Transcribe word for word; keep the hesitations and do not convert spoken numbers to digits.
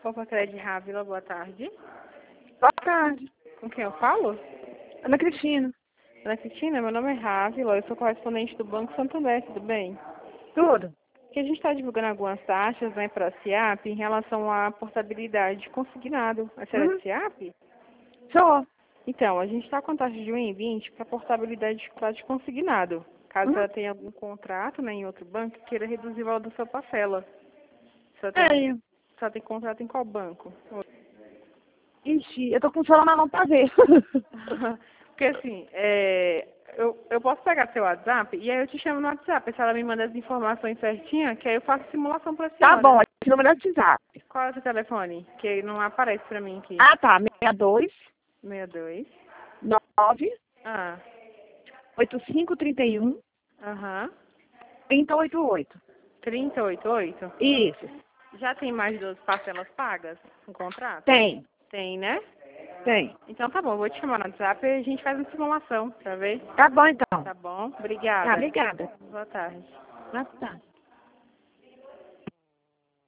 Opa, Cred Rávila, boa tarde. Boa tarde. Com quem eu falo? Ana Cristina. Ana Cristina, meu nome é Rávila, eu sou correspondente do Banco Santander, tudo bem? Tudo. Que a gente está divulgando algumas taxas, né, para a SIAP em relação à portabilidade consignado. A senhora é Hum? de SIAP? Sou. Então, a gente está com taxa de um vírgula vinte para portabilidade de classe consignado. Caso Hum? ela tenha algum contrato, né, em outro banco, queira reduzir o valor da sua parcela. Você tem, Tenho. você tem contrato em qual banco? Ixi, eu tô com o celular na mão pra ver. Porque assim, é, eu, eu posso pegar seu WhatsApp e aí eu te chamo no WhatsApp. Se ela me manda as informações certinhas, que aí eu faço simulação pra senhora. Tá bom, esse número é de WhatsApp. Qual é o seu telefone? Que não aparece pra mim aqui. Ah, tá. seis dois sessenta e dois. nove Ah, oito cinco três um aham. três zero oito oito. trinta e oito oito. Isso. Já tem mais de doze parcelas pagas no contrato? Tem. Tem, né? Tem. Então tá bom, vou te chamar no WhatsApp e a gente faz uma simulação pra ver. Tá bom, então. Tá bom? Tá, Obrigada. obrigada. Boa tarde. Boa tarde.